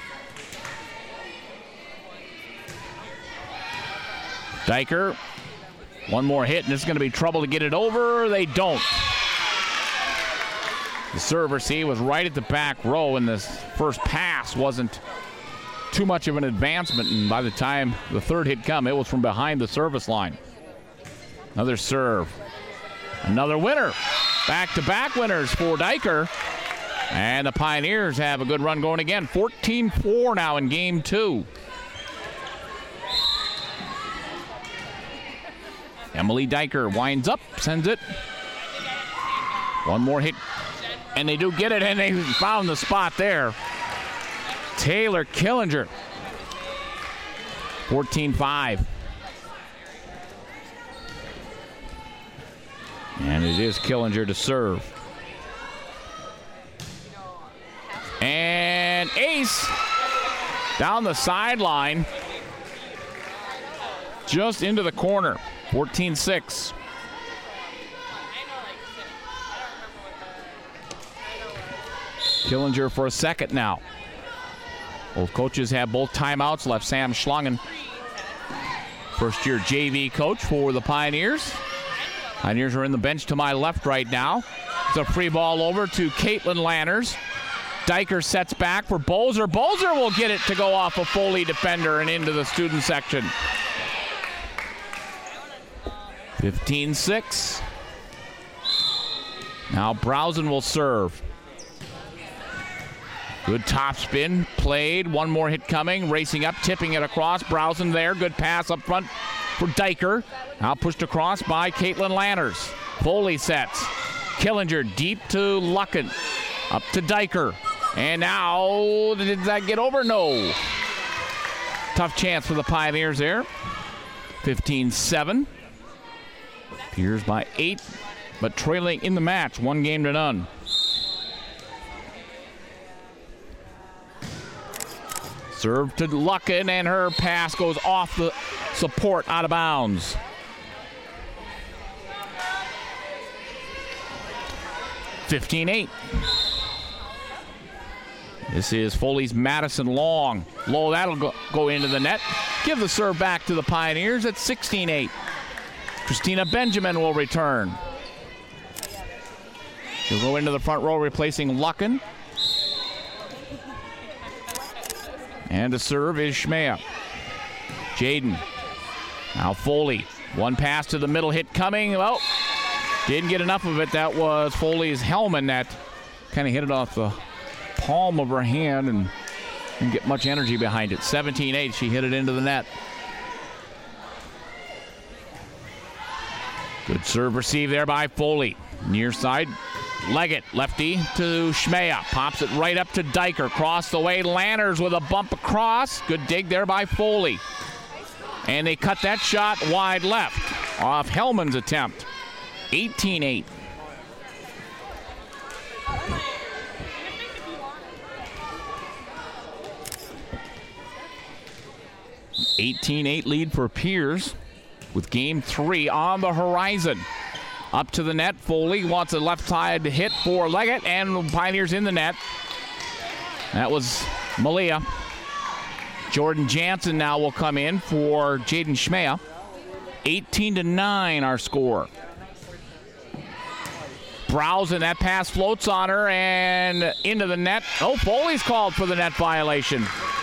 Diker, one more hit, and it's going to be trouble to get it over. They don't. The server, see, was right at the back row, and this first pass wasn't too much of an advancement, and by the time the third hit come, it was from behind the service line. Another serve. Another winner. Back-to-back winners for Diker. And the Pioneers have a good run going again. fourteen four now in game two. Emily Diker winds up, sends it. One more hit, and they do get it, and they found the spot there. Taylor Killinger, fourteen five. And it is Killinger to serve. And ace down the sideline, just into the corner. fourteen six. Killinger for a second now. Both coaches have both timeouts left. Sam Schlangen, first year J V coach for the Pioneers. Pioneers are in the bench to my left right now. It's a free ball over to Caitlin Lanners. Diker sets back for Bolzer. Bolzer will get it to go off a Foley defender and into the student section. fifteen six. Now Browsen will serve. Good top spin, played. One more hit coming, racing up, tipping it across. Browsen there, good pass up front for Diker. Now pushed across by Caitlin Lanners. Foley sets. Killinger deep to Luckin. Up to Diker. And now, did that get over? No. Tough chance for the Pioneers there. fifteen seven. Piers by eight, but trailing in the match, one game to none. Serve to Luckin, and her pass goes off the support, out of bounds. fifteen eight. This is Foley's Madison Long. Low, that'll go, go into the net. Give the serve back to the Pioneers at sixteen eight. Christina Benjamin will return. She'll go into the front row, replacing Luckin. And to serve is Schmea. Jaden. Now Foley. One pass to the middle, hit coming. Well, didn't get enough of it. That was Foley's Hellman that kind of hit it off the palm of her hand and didn't get much energy behind it. seventeen eight, she hit it into the net. Good serve receive there by Foley. Near side, Leggett, lefty to Schmea. Pops it right up to Diker. Cross the way. Lanners with a bump across. Good dig there by Foley. And they cut that shot wide left off Hellman's attempt. eighteen eight. eighteen eight lead for Pierce with game three on the horizon. Up to the net. Foley wants a left side hit for Leggett, and Pioneers in the net. That was Malia. Jordan Jansen now will come in for Jaden Schmea. eighteen to nine our score. Browsen, that pass floats on her and into the net. Oh, Foley's called for the net violation.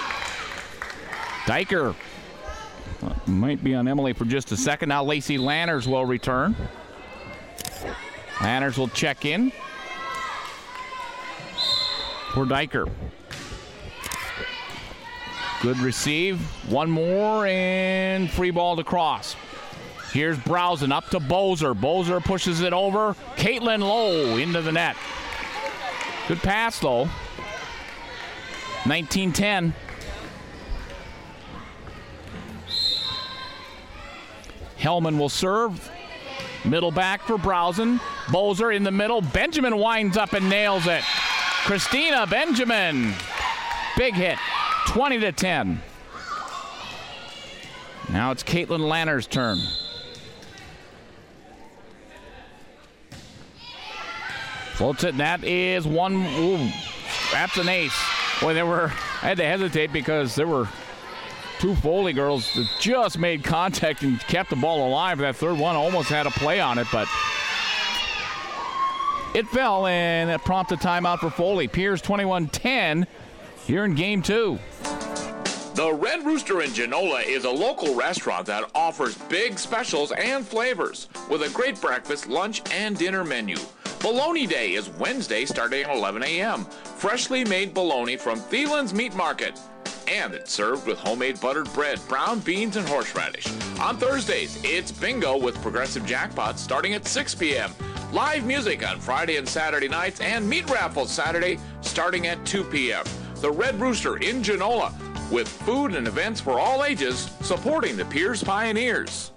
Diker uh, might be on Emily for just a second. Now Lacey Lanners will return. Lanners will check in for Diker. Good receive. One more and free ball to cross. Here's Browsen up to Bozer. Bozer pushes it over. Caitlin Lowe into the net. Good pass though. nineteen ten. Hellman will serve. Middle back for Browsen. Bozer in the middle. Benjamin winds up and nails it. Christina Benjamin. Big hit. twenty to ten. Now it's Caitlin Lanner's turn. Floats it, and that is one. Ooh, that's an ace. Boy, they were. I had to hesitate because there were two Foley girls that just made contact and kept the ball alive. That third one almost had a play on it, but it fell, and it prompted timeout for Foley. Pierce twenty-one ten here in game two. The Red Rooster in Genola is a local restaurant that offers big specials and flavors with a great breakfast, lunch, and dinner menu. Bologna Day is Wednesday starting at eleven a.m. Freshly made bologna from Thielen's Meat Market. And it's served with homemade buttered bread, brown beans, and horseradish. On Thursdays, it's bingo with progressive jackpots starting at six p.m. Live music on Friday and Saturday nights, and meat raffles Saturday starting at two p.m. The Red Rooster in Genola, with food and events for all ages, supporting the Pierce Pioneers.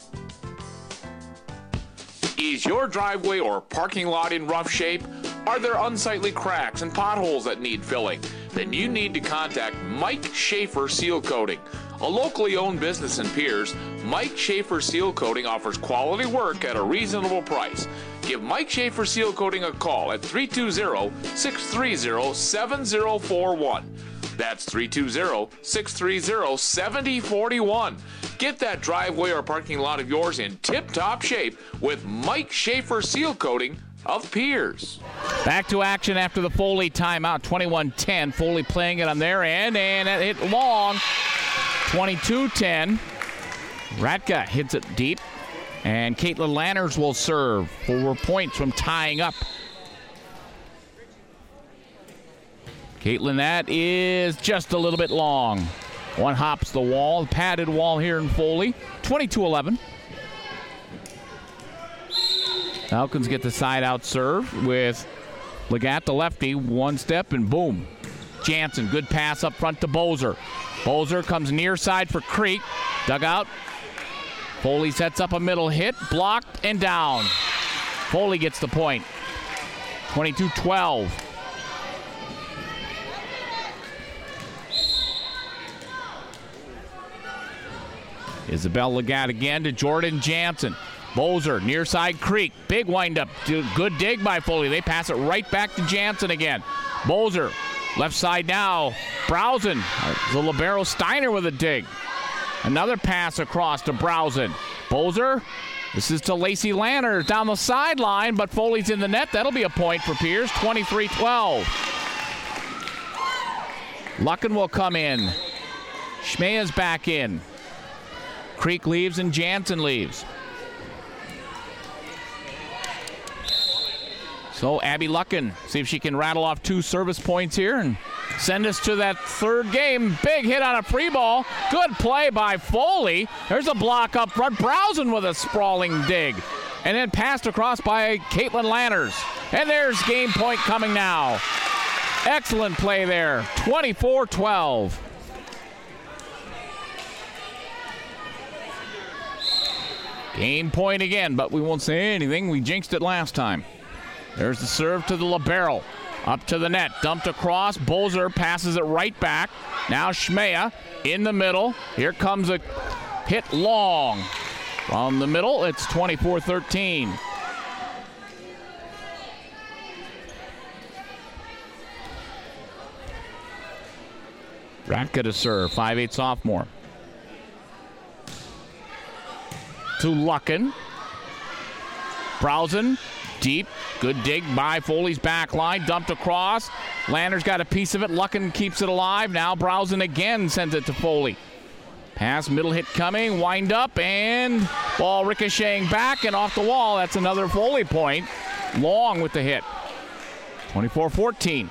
Is your driveway or parking lot in rough shape? Are there unsightly cracks and potholes that need filling? Then you need to contact Mike Schaefer Seal Coating. A locally owned business in Pierce, Mike Schaefer Seal Coating offers quality work at a reasonable price. Give Mike Schaefer Seal Coating a call at three two zero, six three zero, seven zero four one. That's three two zero, six three zero, seven zero four one. Get that driveway or parking lot of yours in tip-top shape with Mike Schaefer Seal Coating of Pierce. Back to action after the Foley timeout. twenty-one ten. Foley playing it on their end, and it hit long. twenty-two ten. Ratka hits it deep, and Caitlin Lanners will serve. Four points from tying up. Caitlin, that is just a little bit long. One hops the wall, padded wall here in Foley. twenty-two eleven. Falcons get the side out serve with Legat, the lefty, one step and boom. Jansen, good pass up front to Bozer. Bozer comes near side for Creek. Dugout. Foley sets up a middle hit, blocked and down. Foley gets the point. twenty-two twelve. Isabel Legat again to Jordan Jansen. Bozer, near side Creek. Big windup. Good dig by Foley. They pass it right back to Jansen again. Bozer, left side now. Browsen. The libero Steiner with a dig. Another pass across to Browsen. Bozer. This is to Lacey Lanners down the sideline, but Foley's in the net. That'll be a point for Pierce. twenty-three twelve. Lucken will come in. Schmea's back in. Creek leaves and Jansen leaves. So Abby Lucken, see if she can rattle off two service points here and send us to that third game. Big hit on a free ball. Good play by Foley. There's a block up front. Browsen with a sprawling dig. And then passed across by Caitlin Lanners. And there's game point coming now. Excellent play there. twenty-four twelve. Game point again, but we won't say anything. We jinxed it last time. There's the serve to the libero. Up to the net. Dumped across. Bozer passes it right back. Now Schmea in the middle. Here comes a hit long. From the middle, it's twenty-four thirteen. Ratka to serve. five eight sophomore. To Luckin. Browsen. Deep. Good dig by Foley's back line. Dumped across. Lander's got a piece of it. Luckin keeps it alive. Now Browsen again sends it to Foley. Pass, middle hit coming. Wind up and ball ricocheting back and off the wall. That's another Foley point. Long with the hit. twenty-four fourteen.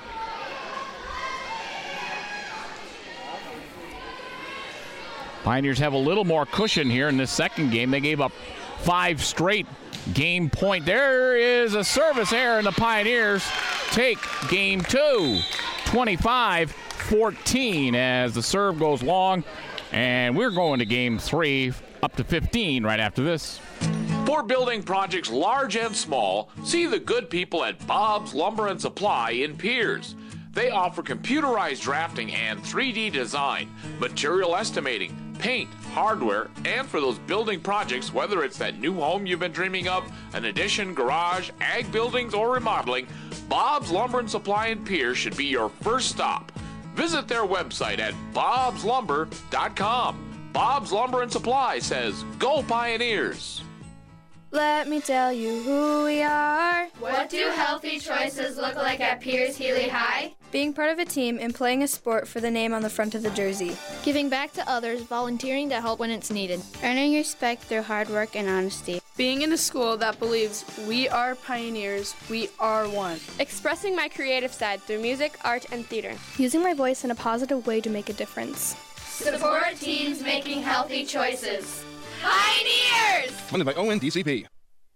Pioneers have a little more cushion here in this second game. They gave up five straight game point. There is a service error, and the Pioneers take game two. twenty-five fourteen as the serve goes long. And we're going to game three, up to fifteen right after this. For building projects large and small, see the good people at Bob's Lumber and Supply in Piers. They offer computerized drafting and three D design, material estimating, paint, hardware, and for those building projects, whether it's that new home you've been dreaming of, an addition, garage, ag buildings, or remodeling, Bob's Lumber and Supply in Piers should be your first stop. Visit their website at bobs lumber dot com. Bob's Lumber and Supply says, "Go Pioneers!" Let me tell you who we are. What do healthy choices look like at Piers Healy High? Being part of a team and playing a sport for the name on the front of the jersey. Giving back to others, volunteering to help when it's needed. Earning respect through hard work and honesty. Being in a school that believes we are pioneers, we are one. Expressing my creative side through music, art, and theater. Using my voice in a positive way to make a difference. Support teams making healthy choices. Pioneers! Funded by O N D C P.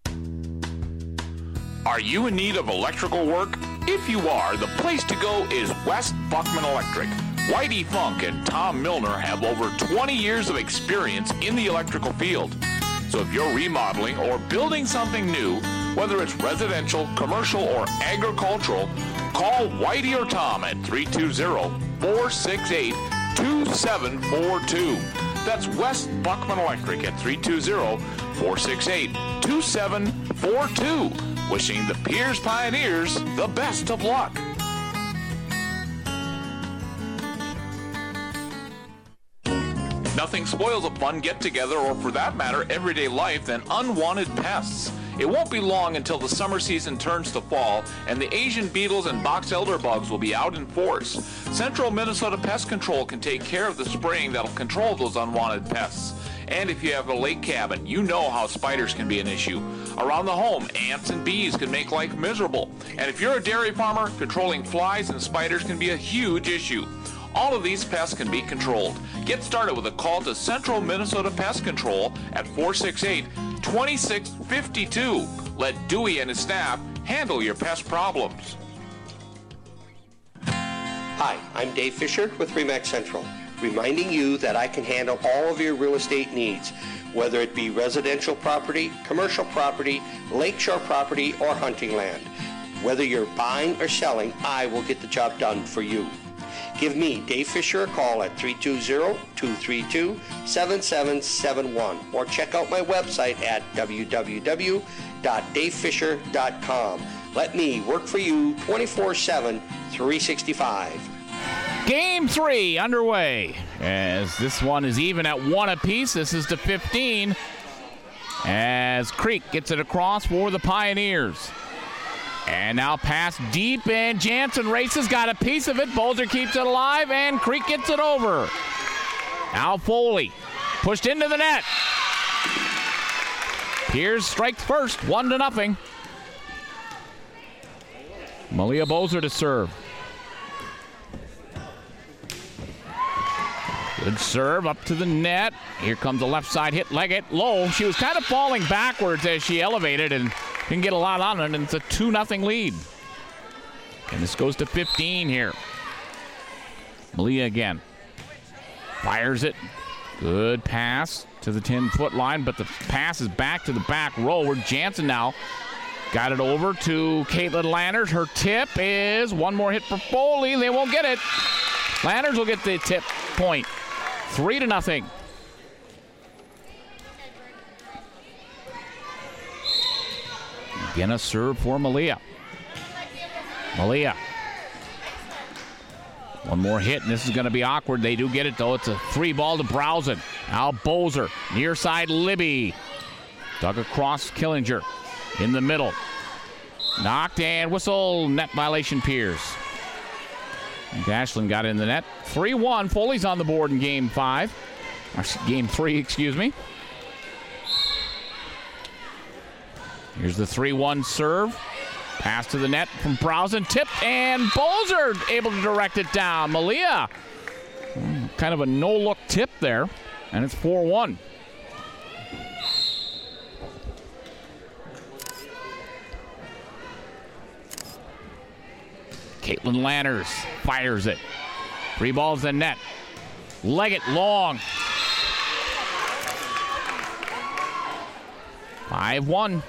Are you in need of electrical work? If you are, the place to go is West Buckman Electric. Whitey Funk and Tom Milner have over twenty years of experience in the electrical field. So if you're remodeling or building something new, whether it's residential, commercial, or agricultural, call Whitey or Tom at three two zero, four six eight, two seven four two. That's West Buckman Electric at three two zero, four six eight, two seven four two. Wishing the Piers Pioneers the best of luck. Nothing spoils a fun get-together, or for that matter, everyday life, than unwanted pests. It won't be long until the summer season turns to fall, and the Asian beetles and box elder bugs will be out in force. Central Minnesota Pest Control can take care of the spraying that'll control those unwanted pests. And if you have a lake cabin, you know how spiders can be an issue. Around the home, ants and bees can make life miserable. And if you're a dairy farmer, controlling flies and spiders can be a huge issue. All of these pests can be controlled. Get started with a call to Central Minnesota Pest Control at four six eight, two six five two. Let Dewey and his staff handle your pest problems. Hi, I'm Dave Fisher with Remax Central, reminding you that I can handle all of your real estate needs, whether it be residential property, commercial property, lakeshore property, or hunting land. Whether you're buying or selling, I will get the job done for you. Give me, Dave Fisher, a call at three two zero, two three two, seven seven seven one or check out my website at w w w dot dave fisher dot com. Let me work for you twenty-four seven, three sixty-five. Game three underway as this one is even at one apiece. This is to fifteen as Creek gets it across for the Pioneers. And now pass deep, and Jansen races, got a piece of it. Boulder keeps it alive, and Creek gets it over. Now Foley pushed into the net. Piers strikes first, one to nothing. Malia Bozer to serve. Good serve up to the net. Here comes the left side hit, Leggett low. She was kind of falling backwards as she elevated, and can get a lot on it, and it's a two nothing lead. And this goes to fifteen here. Malia again. Fires it. Good pass to the ten-foot line, but the pass is back to the back row where Jansen now got it over to Caitlin Landers. Her tip is one more hit for Foley. They won't get it. Landers will get the tip point. Three to nothing. Again, a serve for Malia. Malia. One more hit, and this is going to be awkward. They do get it, though. It's a free ball to Browsen. Now Bozer. Near side, Libby. Dug across Killinger. In the middle. Knocked and whistle. Net violation, Piers. Dashlin got in the net. three one. Foley's on the board in game five. Or game three, excuse me. Here's the three one serve. Pass to the net from Browsen. Tipped, and Bozer able to direct it down. Malia. Kind of a no-look tip there, and it's four one. Caitlin Landers fires it. Three balls in net. Leggett long. five one.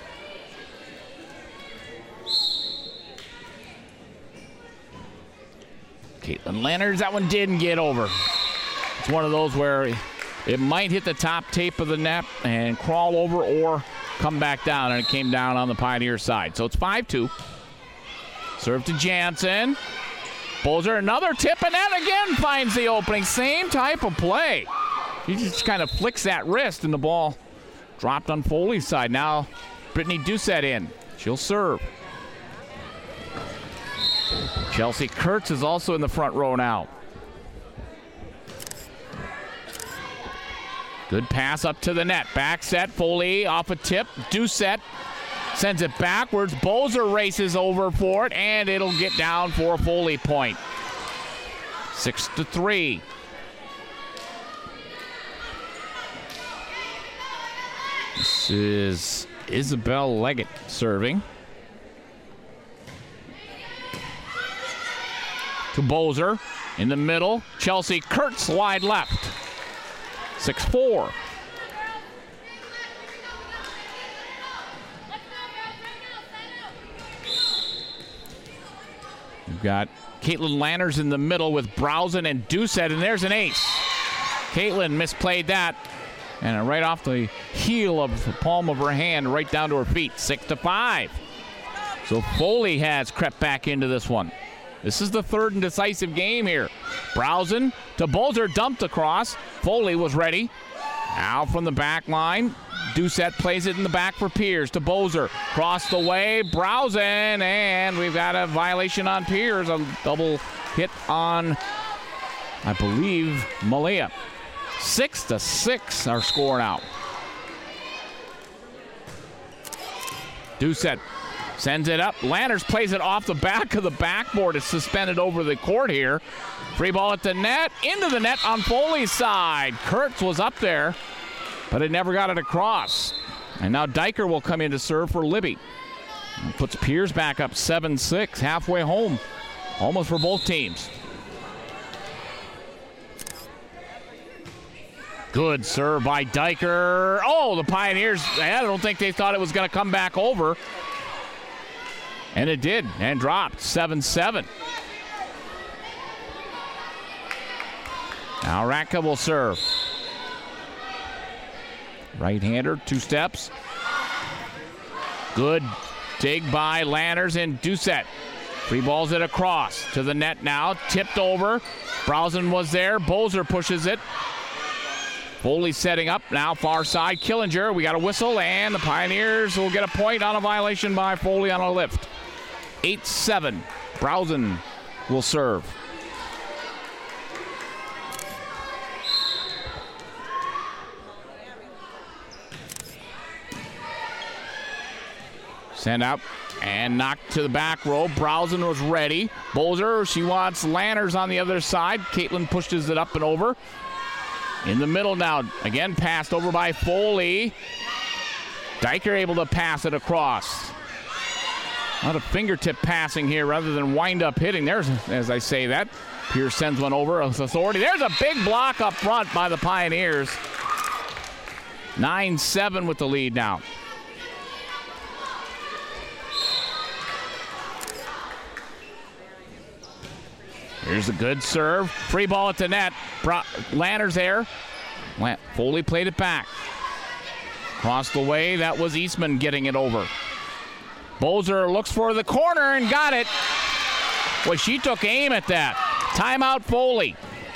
Caitlin Landers, that one didn't get over. It's one of those where it might hit the top tape of the net and crawl over or come back down, and it came down on the Pioneer side. So it's five two. Serve to Jansen. Bozer, another tip, and that again finds the opening. Same type of play. He just kind of flicks that wrist, and the ball dropped on Foley's side. Now Brittany Doucette in. She'll serve. Chelsea Kurtz is also in the front row now. Good pass up to the net. Back set. Foley off a tip. Doucette sends it backwards. Bozer races over for it, and it'll get down for a Foley point. Six to three. This is Isabel Leggett serving. To Bozer in the middle. Chelsea Kurtz wide left. six four. We've got Caitlin Landers in the middle with Browsen and Doucette, and there's an ace. Caitlin misplayed that, and right off the heel of the palm of her hand, right down to her feet. Six to five. So Foley has crept back into this one. This is the third and decisive game here. Browsen to Bozer, dumped across. Foley was ready. Now from the back line, Doucette plays it in the back for Piers to Bozer. Cross the way, Browsen, and we've got a violation on Piers. A double hit on, I believe, Malia. Six to six, our score now. Doucette sends it up. Landers plays it off the back of the backboard. It's suspended over the court here. Free ball at the net. Into the net on Foley's side. Kurtz was up there, but it never got it across. And now Diker will come in to serve for Libby. And puts Piers back up seven six, halfway home. Almost for both teams. Good serve by Diker. Oh, the Pioneers, I don't think they thought it was going to come back over. And it did, and dropped seven seven. Now Ratka will serve. Right-hander, two steps. Good dig by Landers and Doucette. Free balls it across to the net now. Tipped over. Browsen was there. Bozer pushes it. Foley setting up now, far side. Killinger, we got a whistle, and the Pioneers will get a point on a violation by Foley on a lift. eight seven. Browsen will serve. Send out and knocked to the back row. Browsen was ready. Bozer, she wants Landers on the other side. Caitlin pushes it up and over. In the middle now, again passed over by Foley. Diker able to pass it across. A lot of fingertip passing here rather than wind-up hitting. There's, as I say that, Pierce sends one over with authority. There's a big block up front by the Pioneers. nine seven with the lead now. Here's a good serve. Free ball at the net. Bro- Lanner's there. Foley played it back. Crossed the way. That was Eastman getting it over. Bozer looks for the corner and got it. Well, she took aim at that. Timeout, Foley.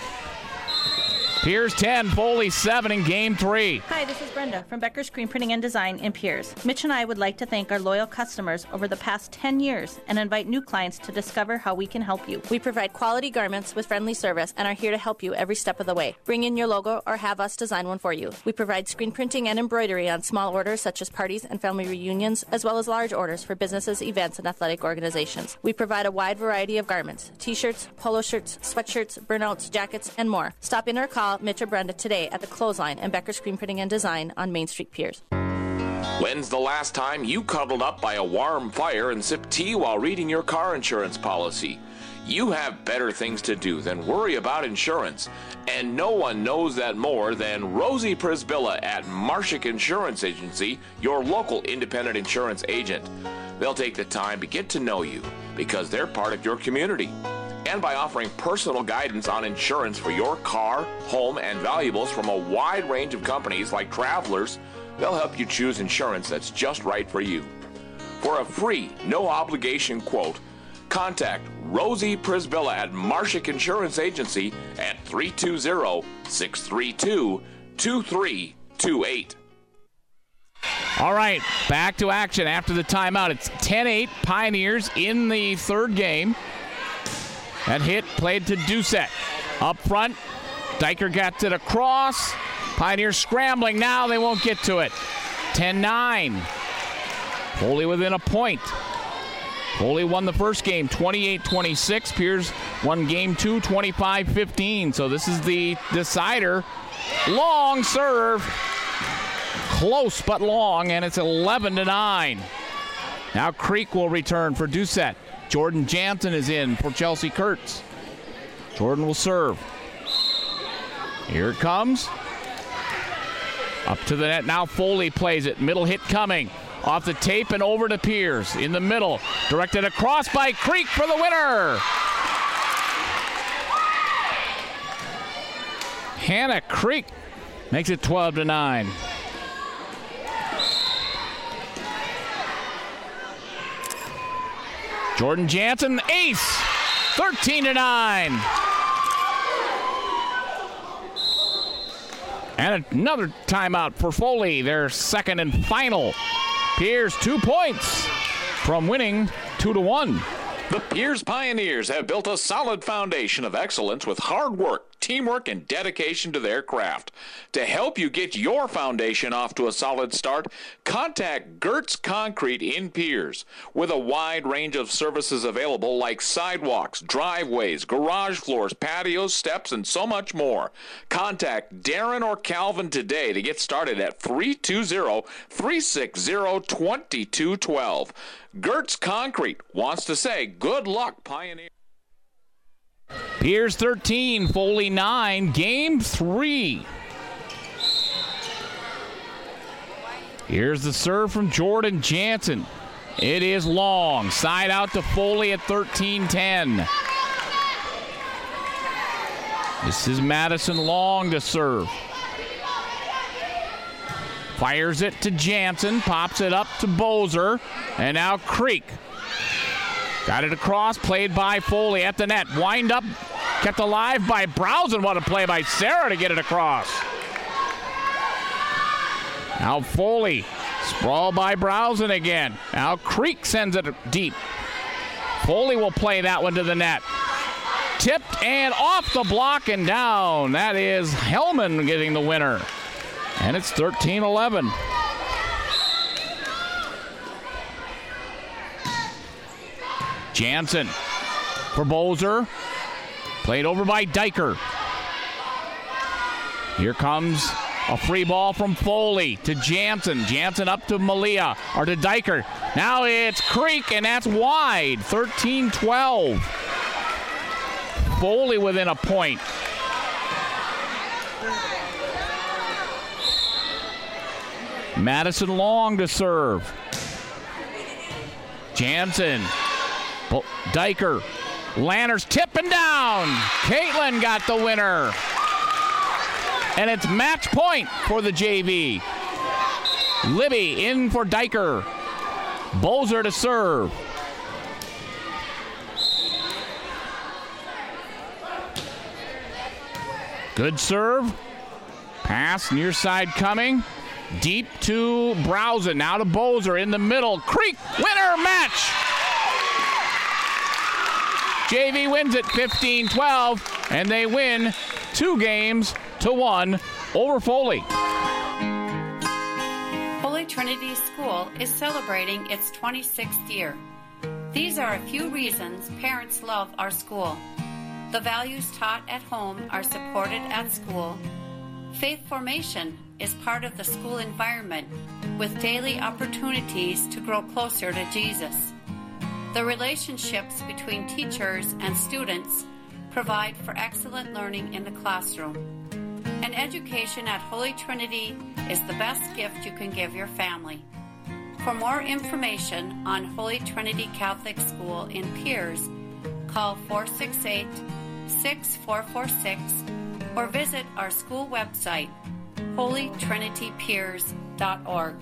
Pierce ten, Foley seven in game three. Hi, this is Brenda from Becker Screen Printing and Design in Pierce. Mitch and I would like to thank our loyal customers over the past ten years and invite new clients to discover how we can help you. We provide quality garments with friendly service and are here to help you every step of the way. Bring in your logo or have us design one for you. We provide screen printing and embroidery on small orders such as parties and family reunions, as well as large orders for businesses, events, and athletic organizations. We provide a wide variety of garments: t-shirts, polo shirts, sweatshirts, burnouts, jackets, and more. Stop in or call Mitch or Brenda today at the Clothesline and Becker Screen Printing and Design on Main Street, Pierce. When's the last time you cuddled up by a warm fire and sipped tea while reading your car insurance policy? You have better things to do than worry about insurance, and no one knows that more than Rosie Prisbilla at Marshak Insurance Agency, your local independent insurance agent. They'll take the time to get to know you because they're part of your community. And by offering personal guidance on insurance for your car, home, and valuables from a wide range of companies like Travelers, they'll help you choose insurance that's just right for you. For a free, no-obligation quote, contact Rosie Prisbilla at Marshak Insurance Agency at three two zero, six three two, two three two eight. All right, back to action after the timeout. It's ten eight, Pioneers in the third game. That hit played to Doucette. Up front, Diker gets it across. Pioneers scrambling now. They won't get to it. ten nine. Foley within a point. Foley won the first game twenty-eight twenty-six. Pierce won game two twenty-five fifteen. So this is the decider. Long serve. Close but long, and it's eleven to nine. Now Creek will return for Doucette. Jordan Jansen is in for Chelsea Kurtz. Jordan will serve. Here it comes. Up to the net. Now Foley plays it. Middle hit coming. Off the tape and over to Pierce. In the middle. Directed across by Creek for the winner. Hannah Creek makes it twelve to nine. Jordan Jansen, ace, thirteen to nine. And another timeout for Foley, their second and final. Pierce, two points from winning two to one. The Pierce Pioneers have built a solid foundation of excellence with hard work, teamwork, and dedication to their craft. To help you get your foundation off to a solid start, contact Gertz Concrete in Pierce. With a wide range of services available like sidewalks, driveways, garage floors, patios, steps, and so much more. Contact Darren or Calvin today to get started at three two zero, three six zero, two two one two. Gertz Concrete wants to say good luck, Pioneer. Pierce thirteen, Foley nine, game three. Here's the serve from Jordan Jansen. It is long. Side out to Foley at thirteen ten. This is Madison Long to serve. Fires it to Jansen, pops it up to Bozer, and now Creek. Got it across, played by Foley at the net. Wind up, kept alive by Browsen. What a play by Sarah to get it across. Now Foley, sprawled by Browsen again. Now Creek sends it deep. Foley will play that one to the net. Tipped and off the block and down. That is Hellman getting the winner. And it's thirteen eleven. Jansen for Bozer. Played over by Diker. Here comes a free ball from Foley to Jansen. Jansen up to Malia, or to Diker. Now it's Creek, and that's wide. thirteen twelve. Foley within a point. Madison Long to serve. Jansen. Diker. Lanners tipping down. Caitlin got the winner. And it's match point for the J V. Libby in for Diker. Bozer to serve. Good serve. Pass near side coming. Deep to Browsen. Now to Bozer in the middle. Creek winner match. J V wins it fifteen twelve, and they win two games to one over Foley. Holy Trinity School is celebrating its twenty-sixth year. These are a few reasons parents love our school. The values taught at home are supported at school. Faith formation is part of the school environment with daily opportunities to grow closer to Jesus. The relationships between teachers and students provide for excellent learning in the classroom. An education at Holy Trinity is the best gift you can give your family. For more information on Holy Trinity Catholic School in Piers, call four six eight, six four four six or visit our school website, holy trinity piers dot org.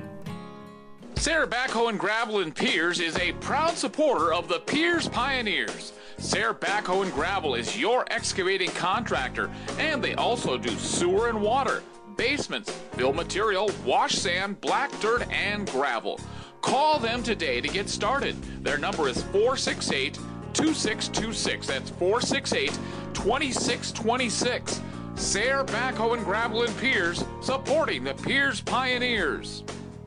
Sayre Backhoe and Gravel in Piers is a proud supporter of the Piers Pioneers. Sayre Backhoe and Gravel is your excavating contractor, and they also do sewer and water, basements, fill material, wash sand, black dirt, and gravel. Call them today to get started. Their number is four six eight, two six two six. That's four six eight, two six two six. Sayre Backhoe and Gravel in Piers, supporting the Piers Pioneers.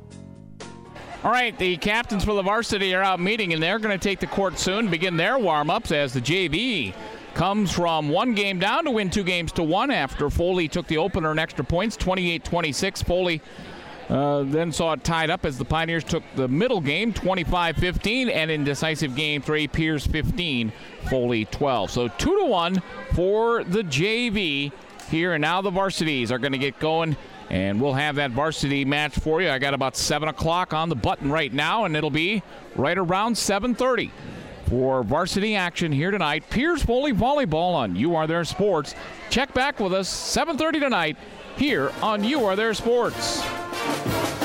All right, the captains for the varsity are out meeting, and they're going to take the court soon, begin their warm-ups as the J V comes from one game down to win two games to one after Foley took the opener in extra points, twenty-eight twenty-six. Foley uh, then saw it tied up as the Pioneers took the middle game, twenty-five fifteen, and in decisive game three, Piers fifteen, Foley twelve. So two to one for the J V here, and now the varsities are going to get going. And we'll have that varsity match for you. I got about seven o'clock on the button right now, and it'll be right around seven thirty for varsity action here tonight. Piers Foley Volleyball on You Are There Sports. Check back with us seven thirty tonight here on You Are There Sports.